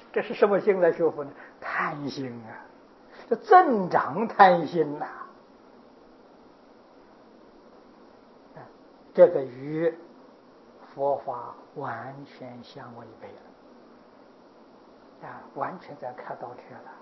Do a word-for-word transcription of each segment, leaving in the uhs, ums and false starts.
这是什么心来修复呢？贪心啊，这增长贪心呐、啊，这个与佛法完全相违背了啊，完全在开倒车了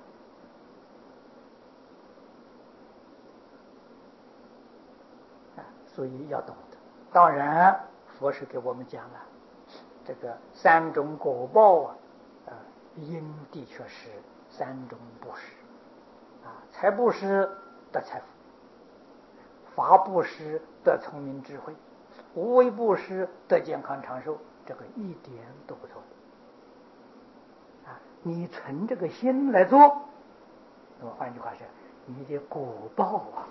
啊，所以要懂得。当然，佛是给我们讲了这个三种果报啊，啊，因的确是三种布施啊，财布施得财富，法布施得聪明智慧，无为布施得健康长寿，这个一点都不错啊！你存这个心来做，那么换句话说，你的果报啊，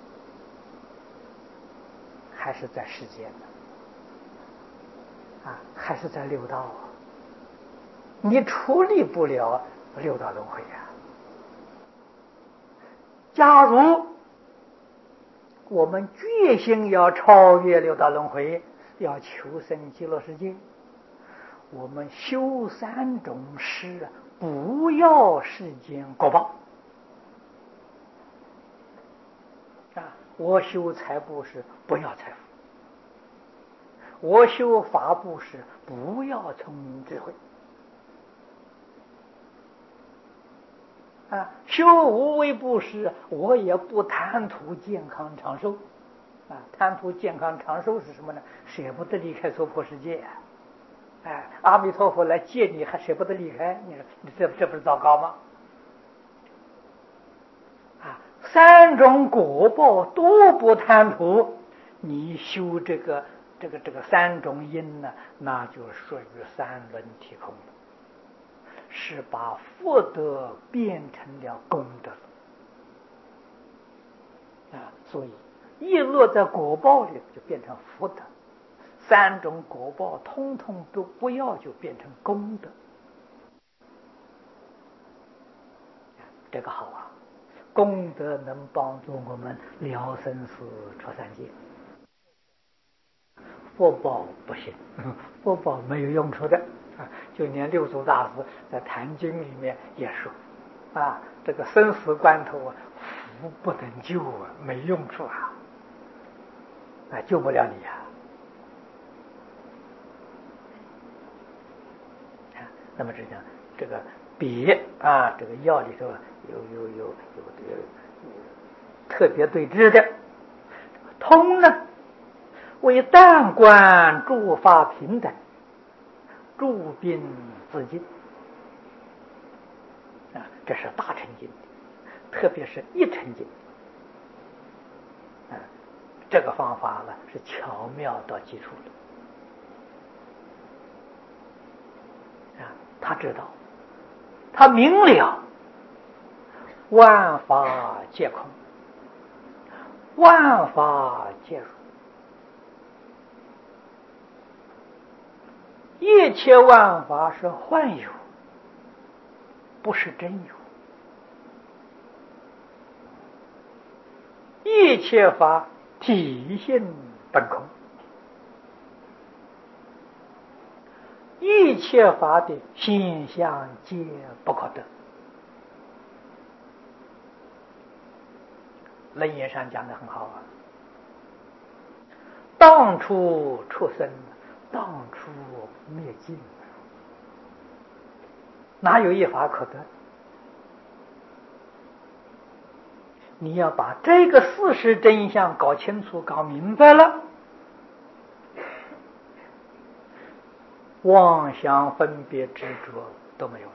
还是在世间呢，啊，还是在六道啊，你处理不了六道轮回呀、啊。假如我们决心要超越六道轮回，要求生极乐世界，我们修三种施，不要世间果报啊！我修财布施，不要财富；我修法布施，不要聪明智慧。啊，修无为布施，我也不贪图健康长寿。啊，贪图健康长寿是什么呢？舍不得离开娑婆世界啊！哎，阿弥陀佛来接你，还舍不得离开，你说你这这不是糟糕吗？啊，三种果报都不贪图，你修这个这个这个三种因呢，那就属于三轮体空了。是把福德变成了功德啊，所以一落在果报里就变成福德，三种果报通通都不要，就变成功德。这个好啊，功德能帮助我们了生死出三界，福报不行，福报没有用处的啊！就连六祖大师在《坛经》里面也说啊，这个生死关头啊，福不能救啊，没用处啊，啊，救不了你呀、啊！那么这讲这个别啊，这个药里头有有有有这个特别对治的，通呢为淡观诸法平等，诸病自尽啊，这是大乘经，特别是一乘经啊，这个方法呢是巧妙到基础的啊，他知道，他明了，万法皆空，万法皆如，一切万法是幻有，不是真有。一切法体性本空，一切法的现象皆不可得。楞严上讲得很好啊，当初出生，当初灭尽，哪有一法可得？你要把这个事实真相搞清楚、搞明白了，妄想分别执着都没有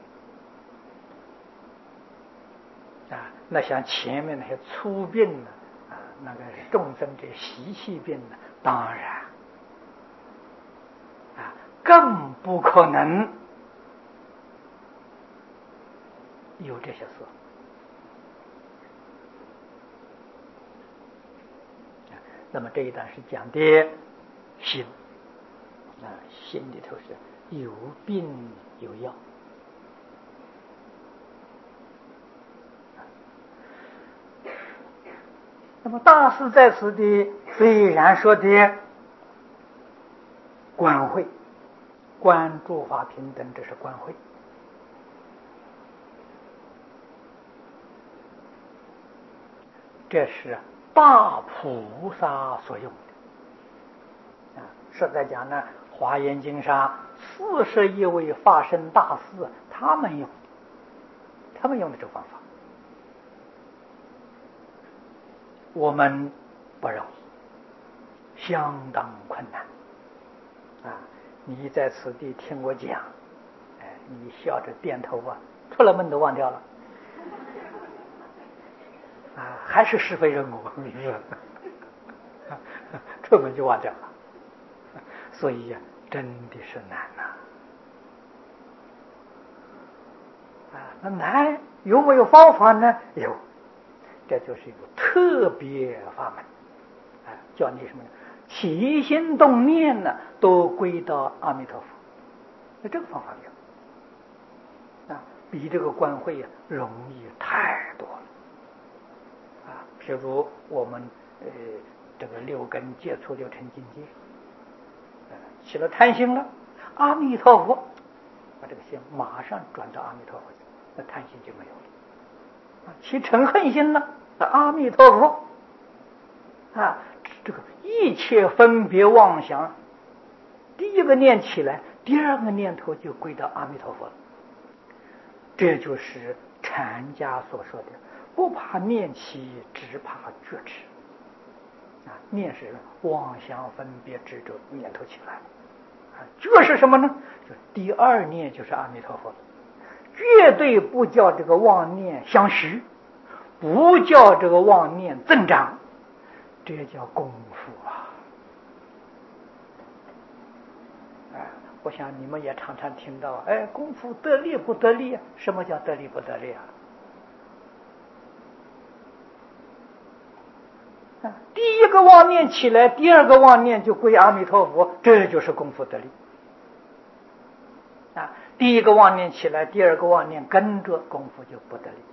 了啊！那像前面那些粗病呢，啊，那个众生这习气病呢，当然啊，更不可能有这些事。那么这一段是讲的心啊，心里头是有病有药。那么大师在此的虽然说的观慧，观诸法平等，这是观慧这是大菩萨所用的。啊，实在讲呢，《华严经》上四十一位法身大士，他们用，他们用的这个方法，我们不容易，相当困难。啊，你在此地听我讲，哎，你笑着点头啊，出了门都忘掉了。啊，还是是非任务，是出门就忘掉了。所以呀、啊，真的是难呐、啊！啊，那难有没有方法呢？有，这就是一个特别法门啊，叫你什么呢？起心动念呢，都归到阿弥陀佛。那这个方法有啊，比这个观会啊容易太多了。啊，譬如我们呃这个六根接触六尘境界，呃起了贪心了，阿弥陀佛，把这个心马上转到阿弥陀佛去，那贪心就没有了。啊，起嗔恨心了，那阿弥陀佛，啊，这个一切分别妄想，第一个念起来，第二个念头就归到阿弥陀佛了。这就是禅家所说的。不怕念起，只怕觉迟。啊，念是妄想分别执着念头起来，啊，觉是什么呢？就第二念就是阿弥陀佛，绝对不叫这个妄念相续，不叫这个妄念增长，这叫功夫啊！啊，我想你们也常常听到，哎，功夫得力不得力啊？什么叫得力不得力啊？第一个妄念起来，第二个妄念就归阿弥陀佛，这就是功夫得力。啊，第一个妄念起来，第二个妄念跟着，功夫就不得力。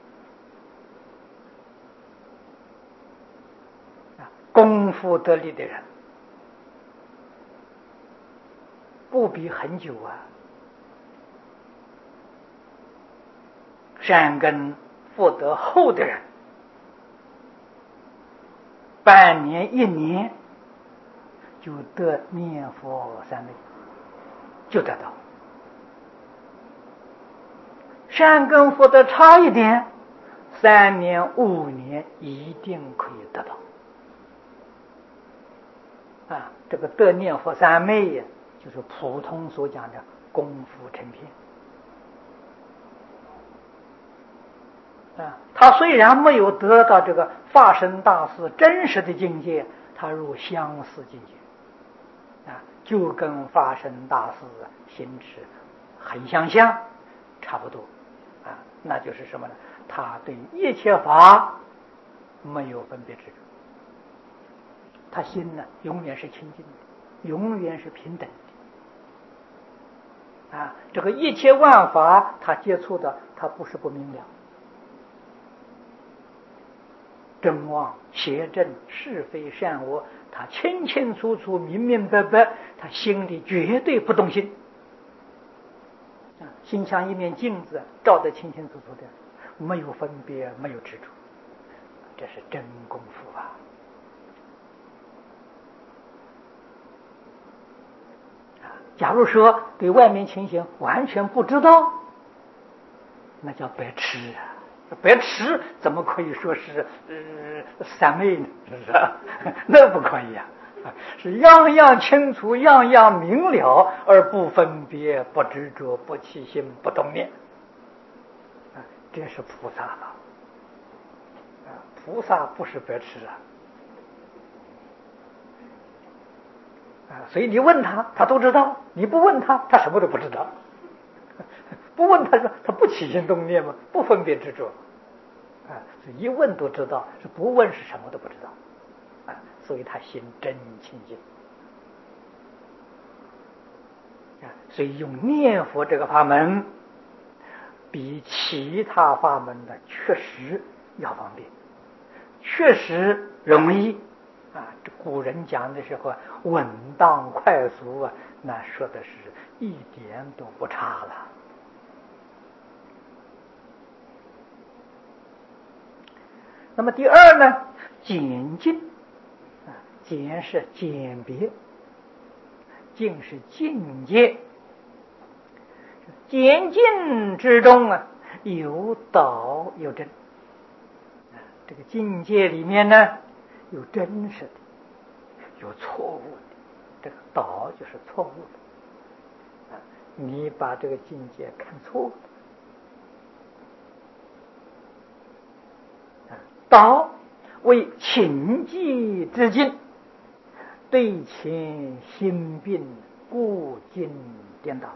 啊，功夫得力的人，不比很久啊。善根福德厚的人，半年一年就得念佛三昧，就得到。善根福德差一点，三年五年一定可以得到。啊，这个得念佛三昧呀，就是普通所讲的功夫成片。啊，他虽然没有得到这个法身大士真实的境界，他入相似境界，啊，就跟法身大士心智很相像，差不多，啊，那就是什么呢？他对一切法没有分别执着，他心呢永远是清净的，永远是平等的，啊，这个一切万法他接触的，他不是不明了。真妄邪正是非善恶，他清清楚楚明明白白，他心里绝对不动心，啊，心像一面镜子，照得清清楚楚的，没有分别，没有执着，这是真功夫啊！假如说对外面情形完全不知道，那叫白痴啊！白痴怎么可以说是呃三昧呢？是不是？那不可以啊！是样样清楚，样样明了，而不分别，不执着，不起心，不动念，啊，这是菩萨了。啊，菩萨不是白痴啊！啊，所以你问他，他都知道；你不问他，他什么都不知道。不问他说他不起心动念吗？不分别执着，啊，一问都知道，是不问是什么都不知道，啊，所以他心真清净，啊，所以用念佛这个法门，比其他法门的确实要方便，确实容易，啊，这古人讲的时候稳当快速啊，那说的是一点都不差了。 那么第二呢，简净啊，简是简别，净是境界。简净之中啊，有道有真。这个境界里面呢，有真实的，有错误的。这个道就是错误的，你把这个境界看错了。道为情迹之境，对前心病，故境颠倒。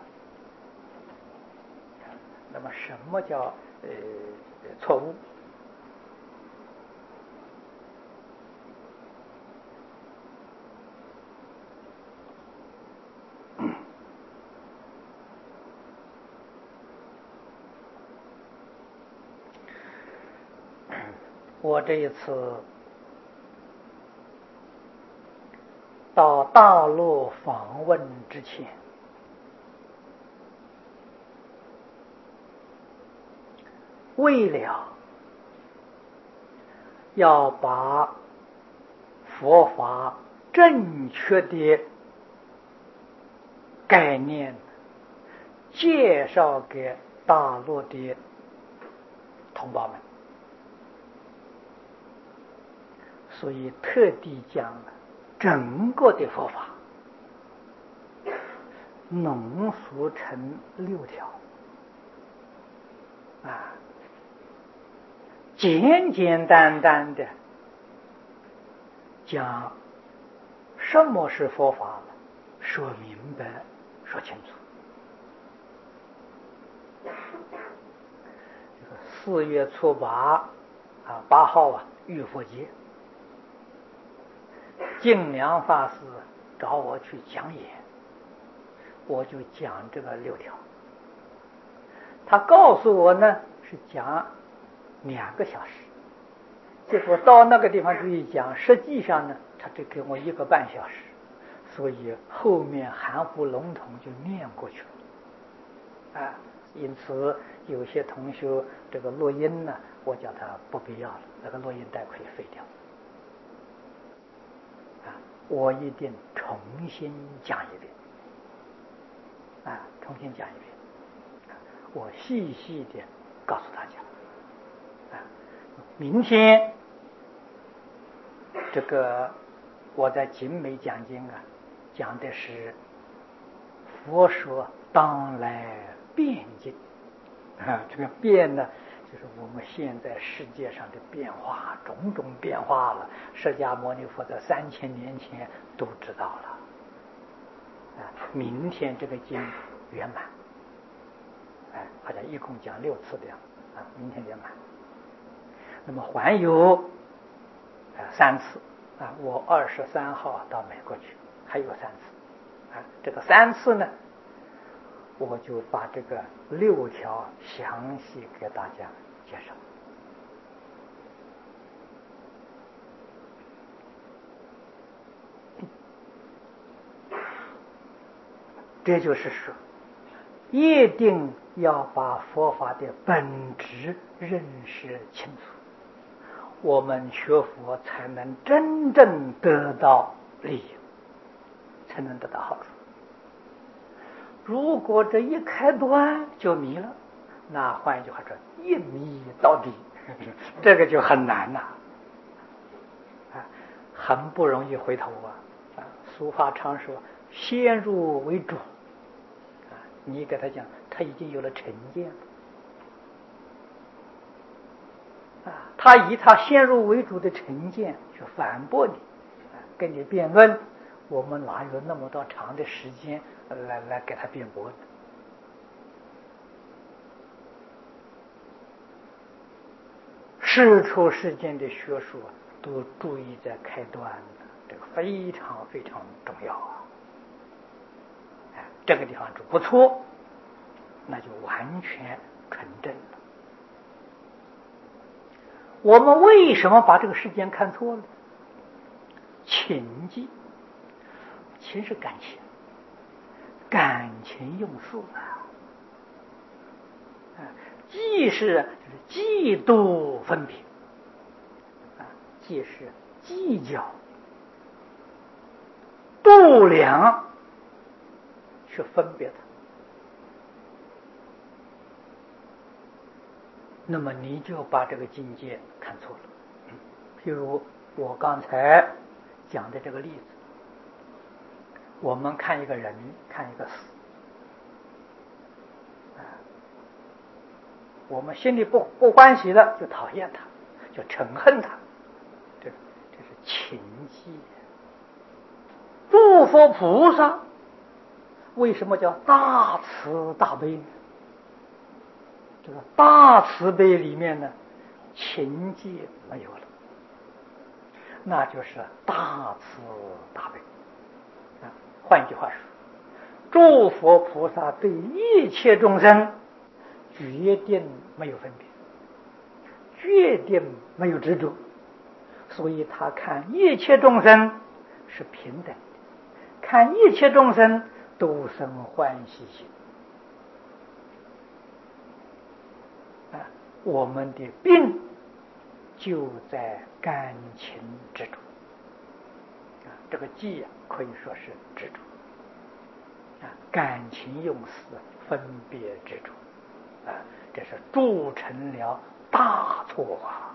那么什么叫呃错误？我这一次到大陆访问之前，为了要把佛法正确的概念介绍给大陆的同胞们，所以特地将整个的佛法浓缩成六条啊，简简单单的将什么是佛法说明白说清楚。四月初八啊，八号啊，浴佛节，净良法师找我去讲演，我就讲这个六条。他告诉我呢是讲两个小时，结果到那个地方去讲，实际上呢他只给我一个半小时，所以后面含糊笼统就念过去了啊。因此有些同学这个录音呢，我叫他不必要了，那个录音带可以废掉啊。我一定重新讲一遍啊，重新讲一遍，我细细的告诉大家啊。明天这个我在景美讲经啊，讲的是佛说当来变境啊，这个变呢，就是我们现在世界上的变化，种种变化了。释迦牟尼佛在三千年前都知道了啊。明天这个经圆满，哎，好像一共讲六次的样啊，明天圆满。那么还有啊三次啊，我二十三号到美国去，还有三次啊。这个三次呢，我就把这个六条详细给大家介绍。这就是说，一定要把佛法的本质认识清楚，我们学佛才能真正得到利益，才能得到好处。如果这一开端就迷了，那换一句话说，一迷到底，这个就很难呐、啊，很不容易回头啊。啊，俗话常说，先入为主。啊，你给他讲，他已经有了成见了。啊，他以他先入为主的成见去反驳你，啊，跟你辩论，我们哪有那么多长的时间来来给他辩驳呢？世出世间的学术都注意在开端，这个非常非常重要啊！哎，这个地方就不错，那就完全纯正了。我们为什么把这个世间看错了？情迹，情是感情，感情用事啊。啊，嫉是嫉妒分别， 即是计较、度量去分别它。那么你就把这个境界看错了。譬如我刚才讲的这个例子，我们看一个人，看一个事，我们心里不不欢喜了，就讨厌他，就嗔恨他，这这是情忌。诸佛菩萨为什么叫大慈大悲呢？这个大慈悲里面呢，情忌没有了，那就是大慈大悲。啊，换一句话说，诸佛菩萨对一切众生决定没有分别，决定没有执着，所以他看一切众生是平等的，看一切众生都生欢喜心。啊，我们的病就在感情执着。啊，这个忌啊，可以说是执着。啊，感情用事，分别执着。啊，这是铸成了大错啊！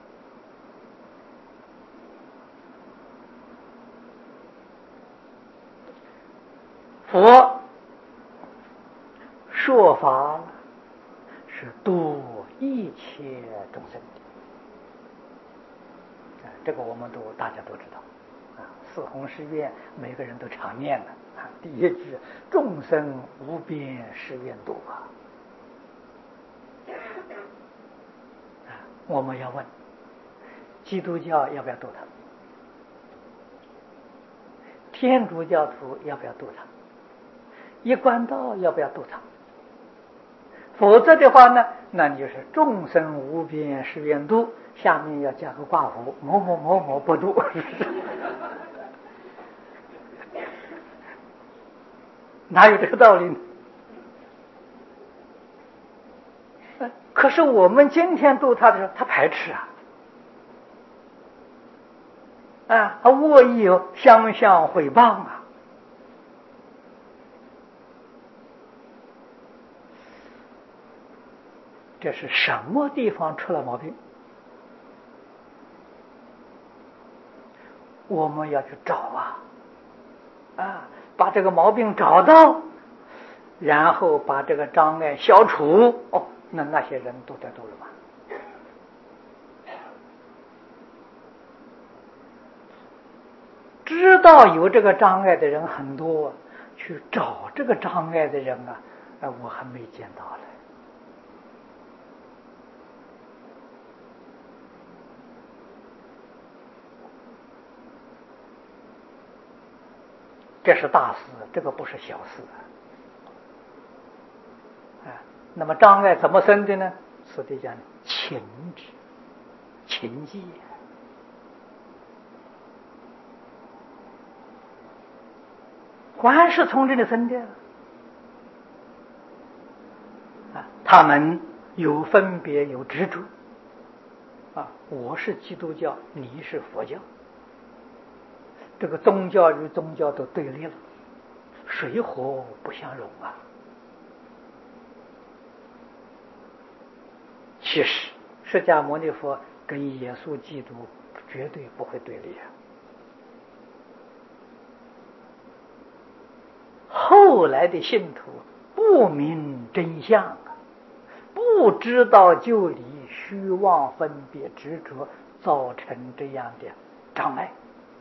佛说法是度一切众生的，啊，这个我们都大家都知道。啊，四弘誓愿每个人都常念的。啊，第一句众生无边誓愿度啊。啊，我们要问，基督教要不要度他？天主教徒要不要度他？一贯道要不要度他？否则的话呢，那你就是众生无边誓愿度，下面要加个挂符，某某某某不度。哪有这个道理呢？可是我们今天度他的时候，他排斥啊，啊，他恶意相向诽谤啊。这是什么地方出了毛病？我们要去找啊，啊，把这个毛病找到，然后把这个障碍消除。哦，那那些人都在度了吧？知道有这个障碍的人很多，去找这个障碍的人啊，啊，我还没见到嘞。这是大事，这个不是小事啊！那么障碍怎么生的呢？此地讲情执、情忌，还是从这里生的啊！他们有分别，有执着啊！我是基督教，你是佛教，这个宗教与宗教都对立了，水火不相容啊！其实释迦牟尼佛跟耶稣基督绝对不会对立啊！后来的信徒不明真相，不知道就理，虚妄分别执着，造成这样的障碍。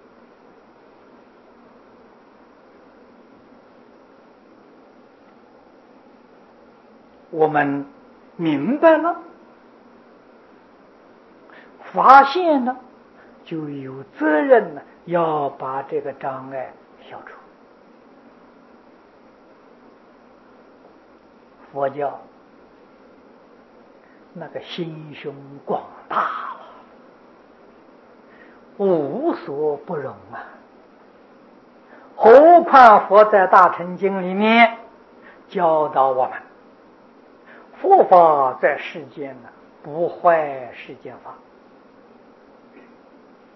我们明白了，发现了，就有责任呢，要把这个障碍消除。佛教那个心胸广大了，无所不容啊！何况佛在大乘经里面教导我们，佛法在世间呢，不坏世间法。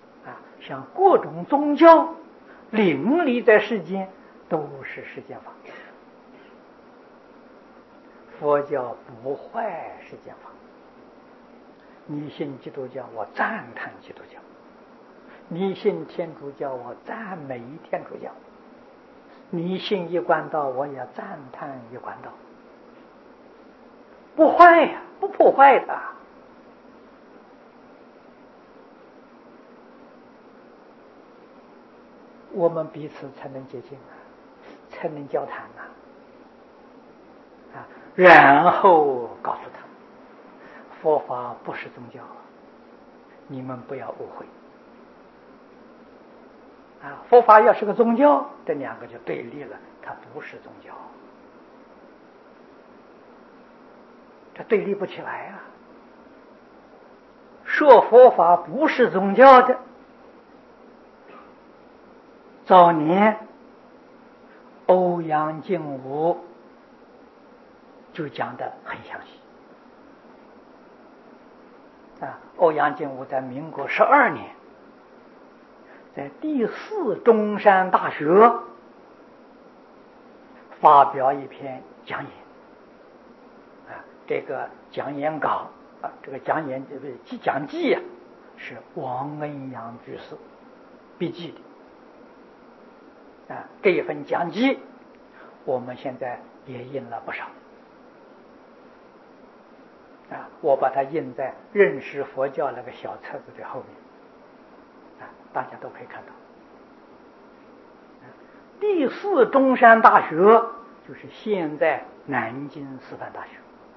像各种宗教林立在世间，都是世间法。佛教不坏世间法。你信基督教，我赞叹基督教；你信天主教，我赞美天主教；你信一贯道，我也赞叹一贯道。不坏呀，不破坏的。我们彼此才能接近啊，才能交谈啊。啊，然后告诉他，佛法不是宗教，你们不要误会。啊，佛法要是个宗教，这两个就对立了，它不是宗教，这对立不起来啊。说佛法不是宗教的，早年欧阳靖武就讲得很详细啊。欧阳靖武在民国十二年，在第四中山大学发表一篇讲演啊，这个讲演稿啊，这个讲演这个讲记啊，是王恩阳居士笔记的啊。这一份讲记，我们现在也印了不少啊，我把它印在认识佛教那个小册子的后面啊，大家都可以看到。第四中山大学就是现在南京师范大学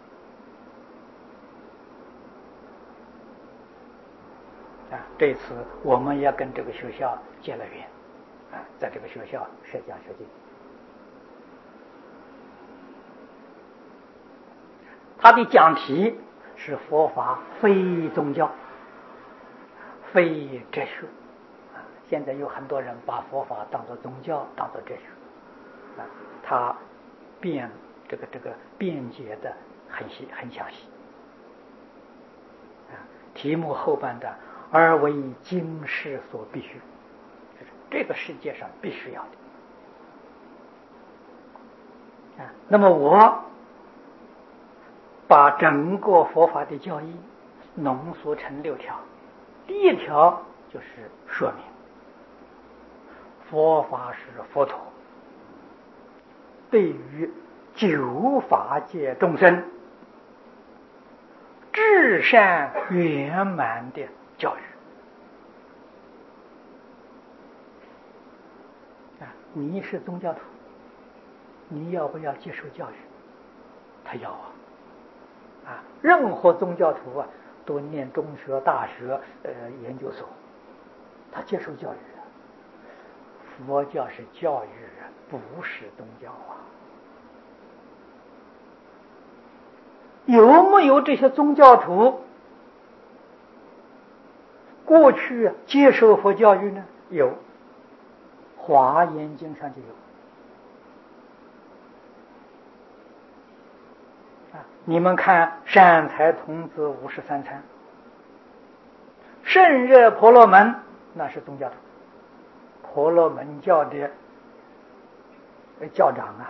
啊，这次我们也跟这个学校结了缘啊，在这个学校设奖学金。他的讲题是佛法非宗教非哲学啊，现在有很多人把佛法当作宗教，当作哲学啊，他辩这个这个辩解的很细很详细啊。题目后半段，而为今世所必须，就是这个世界上必须要的啊。那么我把整个佛法的教义浓缩成六条。第一条就是说明佛法是佛陀对于九法界众生至善圆满的教育啊。你是宗教徒，你要不要接受教育？他要啊。啊，任何宗教徒啊，都念中学、大学、呃研究所，他接受教育啊。佛教是教育啊，不是宗教啊。有没有这些宗教徒过去接受佛教育呢？有，《华严经》上就有。你们看善财童子五十三参，圣热婆罗门那是宗教徒，婆罗门教的教长啊，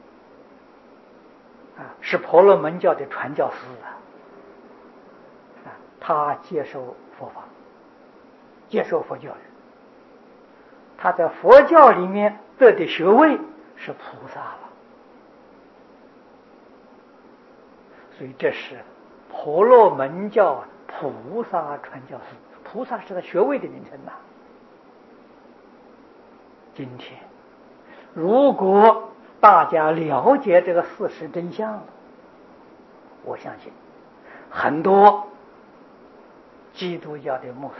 啊是婆罗门教的传教士啊，啊他接受佛法，接受佛教育，他在佛教里面得的学位是菩萨了。所以这是婆罗门教菩萨传教士，菩萨是他学位的名称呐。今天如果大家了解这个事实真相，我相信很多基督教的牧师、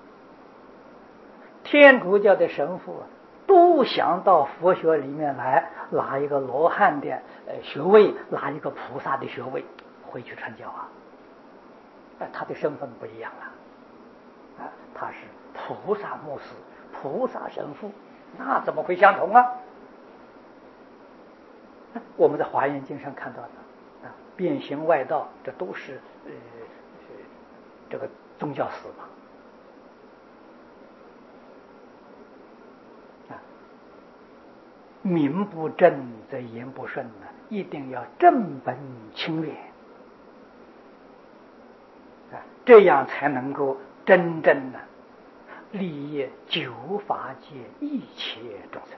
天主教的神父都想到佛学里面来拿一个罗汉的学位，拿一个菩萨的学位回去传教啊。他的身份不一样了啊，他是菩萨牧师、菩萨神父，那怎么会相同啊？我们在华严经上看到的啊，变形外道，这都是呃这个宗教史嘛。 名不正则言不顺呢，一定要正本清源啊，这样才能够真正的利益九法界一切众生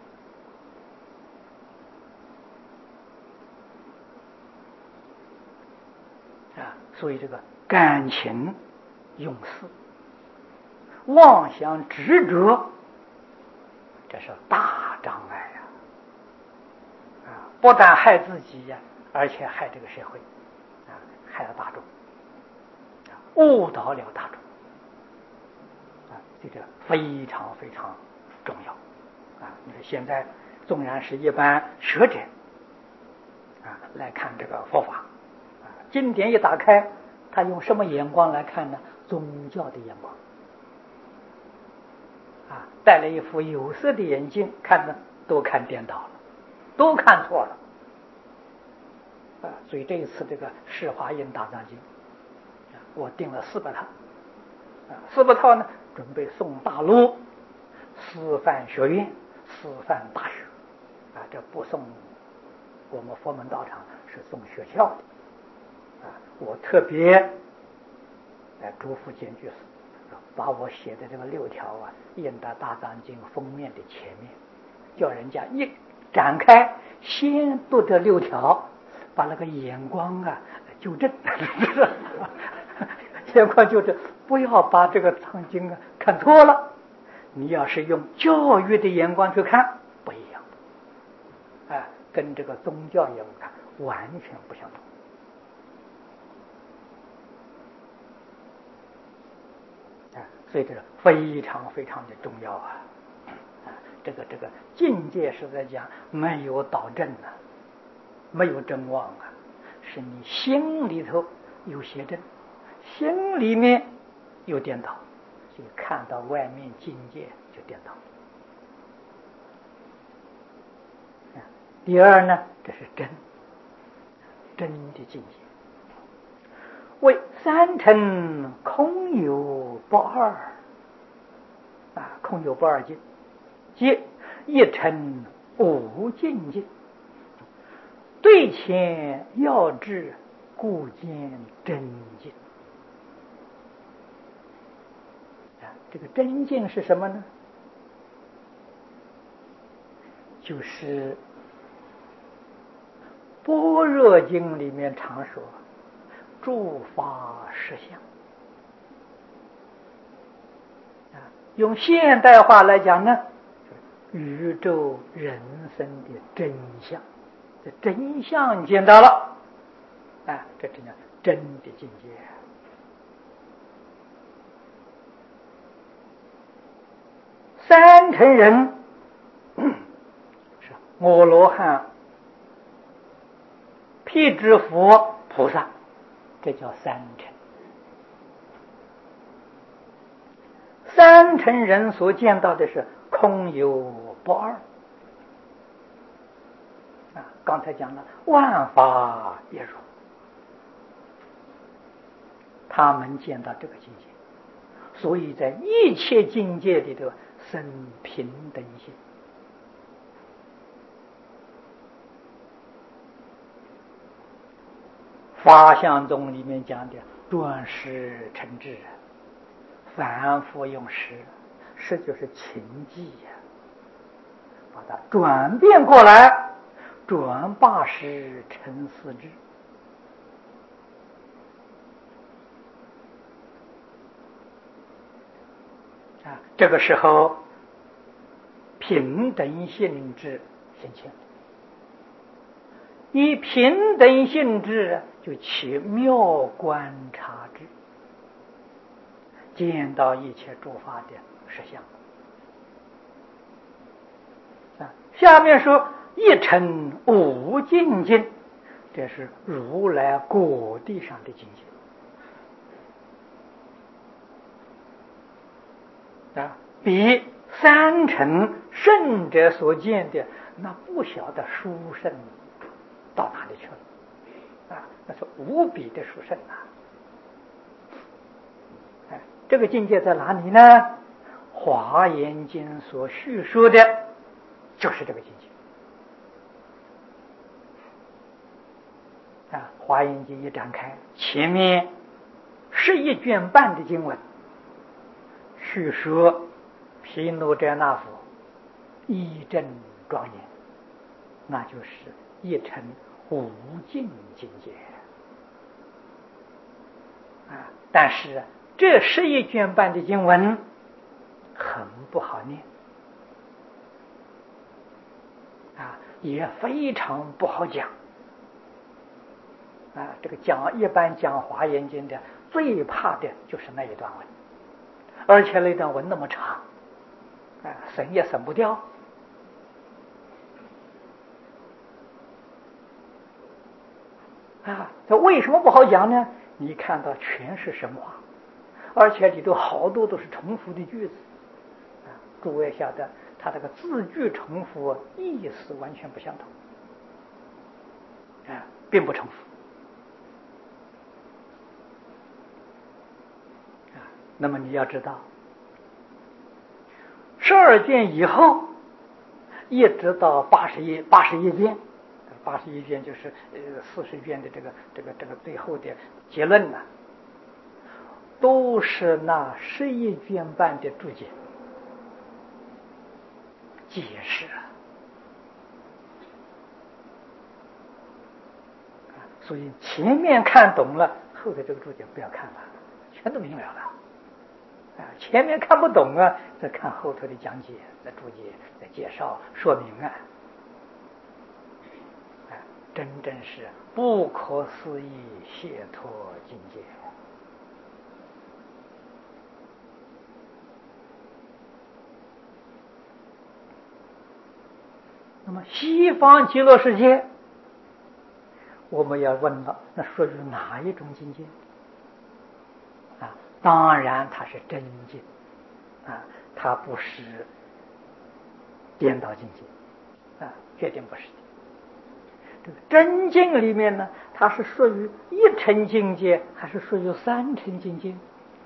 啊。所以这个感情用事、妄想执着，这是大障碍呀！啊，不但害自己呀，而且害这个社会，啊，害了大众，啊，误导了大众，啊，这个非常非常重要，啊，你说现在纵然是一般学者，啊，来看这个佛法，啊，经典一打开，他用什么眼光来看呢？宗教的眼光。啊，戴了一副有色的眼镜，看呢都看颠倒了，都看错了。啊，所以这一次这个《释华印大藏经》，啊，我订了四百套，啊，四百套呢准备送大陆师范学院、师范大学，啊，这不送我们佛门道场，是送学校的。啊，我特别来嘱咐监居士，把我写的这个六条啊印到大藏经封面的前面，叫人家一展开先读这六条，把那个眼光啊纠正眼光纠正，不要把这个藏经啊看错了。你要是用教育的眼光去看，不一样，啊，跟这个宗教眼光看完全不相同。所以这个非常非常的重要啊！啊，这个这个境界是在讲没有导正啊，没有正妄啊，是你心里头有邪正，心里面有颠倒，所以看到外面境界就颠倒。啊，第二呢，这是真真的境界。为三乘空有不二啊，空有不二境，即一乘无境界，对前要智，故见真境。啊，这个真境是什么呢？就是般若经里面常说诸法实相，啊，用现代化来讲呢，宇宙人生的真相，这真相见到了，啊，这真叫真的境界。三乘人是阿罗汉、辟支佛、菩萨，这叫三乘。三乘人所见到的是空有不二啊，刚才讲了万法一如，他们见到这个境界，所以在一切境界里头生平等性。法相宗里面讲的转识成智，反复用识，识就是情迹呀，把它转变过来，转八识成四智。啊，这个时候平等性质现前，以平等性质就起妙观察智，见到一切诸法的实相。啊，下面说一乘无境界，这是如来果地上的境界啊，比三乘圣者所见的那不晓得殊胜到哪里去了啊，那是无比的殊胜啊！哎，这个境界在哪里呢？华严经所叙说的就是这个境界。 啊，华严经一展开，前面十一卷半的经文，叙说毗卢遮那佛一真庄严，那就是一成无尽境界啊。但是这十一卷半的经文很不好念啊，也非常不好讲啊。这个讲一般讲华严经的最怕的就是那一段文，而且那段文那么长啊，省也省不掉啊。这为什么不好讲呢？你看到全是神话，而且里头好多都是重复的句子啊。诸位晓得，它这个字句重复，意思完全不相同啊，并不重复啊。那么你要知道，十二卷以后，一直到八十一八十一卷，八十一卷就是呃四十卷的这个这个这个最后的结论呢、啊，都是那十一卷半的注解解释啊。所以前面看懂了，后头这个注解不要看了，全都明了了啊。前面看不懂啊，再看后头的讲解、再注解、再介绍说明啊。啊，真正是不可思议解脱境界。那么西方极乐世界，我们要问了，那属于哪一种境界啊？当然它是真境啊，它不是颠倒境界啊，决定不是的。这个真境里面呢，它是属于一乘境界，还是属于三乘境界？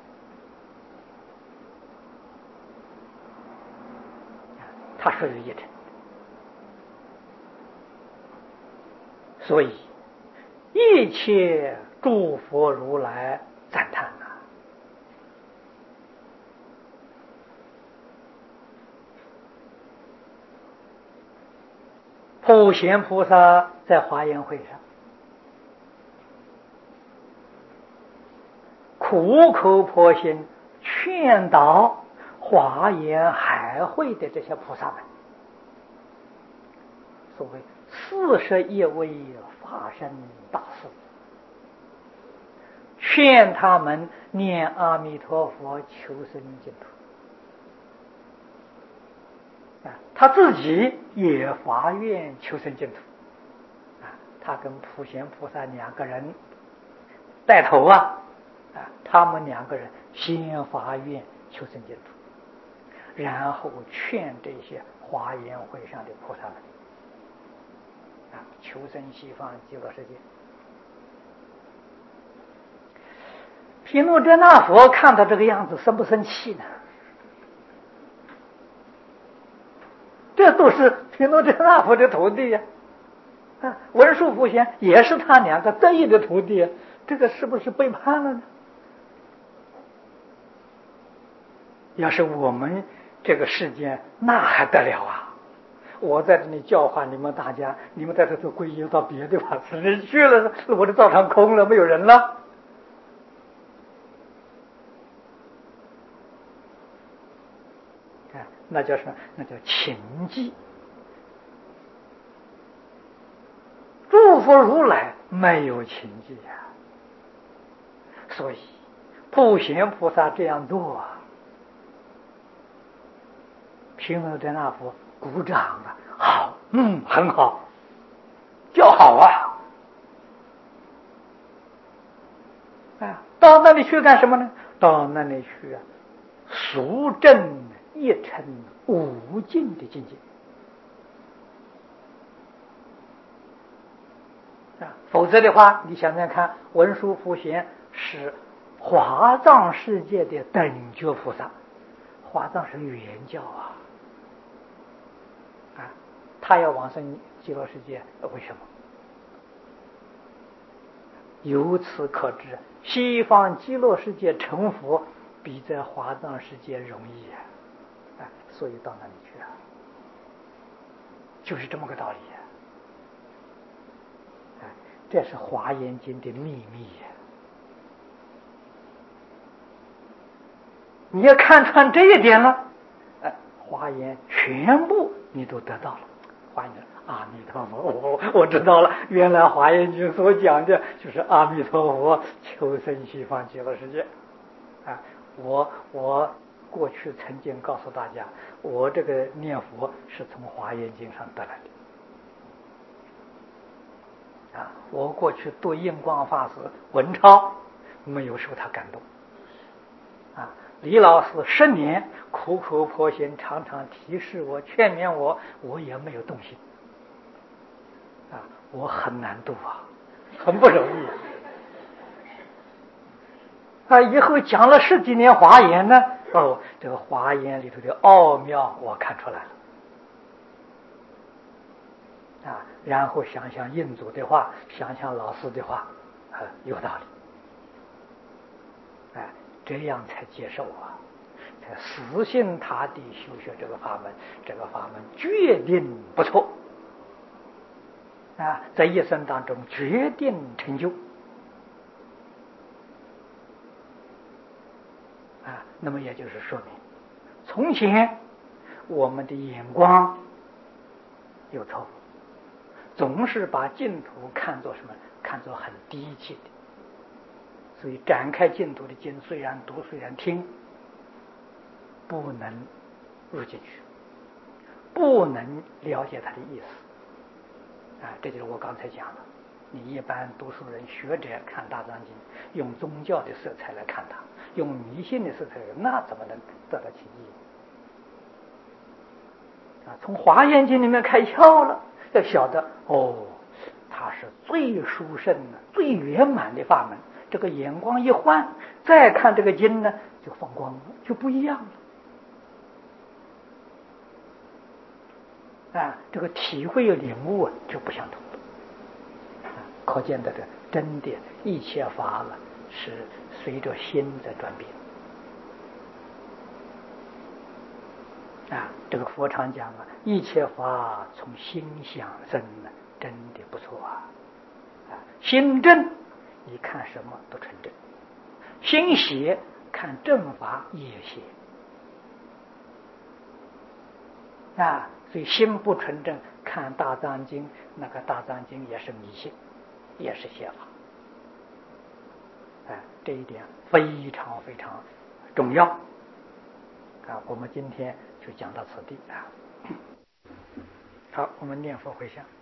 它属于一乘，所以一切诸佛如来赞叹啊。普贤菩萨在华严会上苦口婆心劝导华严海会的这些菩萨们，所谓四十一位法身大士，劝他们念阿弥陀佛求生净土啊，他自己也发愿求生净土啊，他跟普贤菩萨两个人带头啊啊，他们两个人先发愿求生净土，然后劝这些华严会上的菩萨们啊求生西方极乐世界。毗卢遮那佛看到这个样子，生不生气呢？这都是毗卢遮那佛的徒弟呀、啊，啊，文殊普贤也是他两个得意的徒弟、啊，这个是不是背叛了呢？要是我们这个世间，那还得了啊！我在这里教化你们大家，你们在这做皈依到别的法师去了，我的道场空了，没有人了。啊，那叫什么？那叫情迹。诸佛如来没有情迹呀、啊，所以普贤菩萨这样做啊，毗卢遮那佛鼓掌啊，好，嗯，很好，叫好啊！啊，到那里去干什么呢？到那里去啊，熟证一乘无尽的境界啊！否则的话，你想想看，文殊普贤是华藏世界的等觉菩萨，华藏是原教啊，啊，他要往生极乐世界，为什么？ 由此可知，西方极乐世界成佛比在华藏世界容易啊！啊，所以到那里去啊，就是这么个道理啊！啊，这是《华严经》的秘密呀！你要看穿这一点了，哎，华严全部你都得到了。华严阿弥陀佛，我我知道了，原来《华严经》所讲的就是阿弥陀佛求生西方极乐世界啊！我我过去曾经告诉大家，我这个念佛是从《华严经》上得来的啊！我过去读印光法师文钞，没有受他感动啊！李老师十年苦口婆心，常常提示我、劝勉我，我也没有动心啊！我很难度啊，很不容易啊！以后讲了十几年华严呢，哦，这个华严里头的奥妙我看出来了啊！然后想想印祖的话，想想老师的话，啊，有道理，哎，这样才接受啊！才死心塌地修学这个法门，这个法门决定不错啊，在一生当中决定成就啊。那么也就是说明，从前我们的眼光有错误，总是把净土看作什么？看作很低级的。所以展开净土的经，虽然读，虽然听，不能入进去，不能了解它的意思啊！这就是我刚才讲的，你一般读书人、学者看大藏经，用宗教的色彩来看它，用迷信的色彩，那怎么能得到其意啊？从华严经里面开窍了，要晓得哦，它是最殊胜的、最圆满的法门。这个眼光一换，再看这个经呢，就放光了，就不一样了啊！这个体会领悟啊，就不相同了啊！可见的这真的，一切法了是随着心在转变啊！这个佛常讲啊，一切法从心想生呢，真的不错啊！啊，心正，你看什么都纯正；心邪，看正法也邪啊！所以心不纯正，看大藏经，那个大藏经也是迷信，也是邪法。哎，这一点非常非常重要啊！我们今天就讲到此地啊。好，我们念佛回向。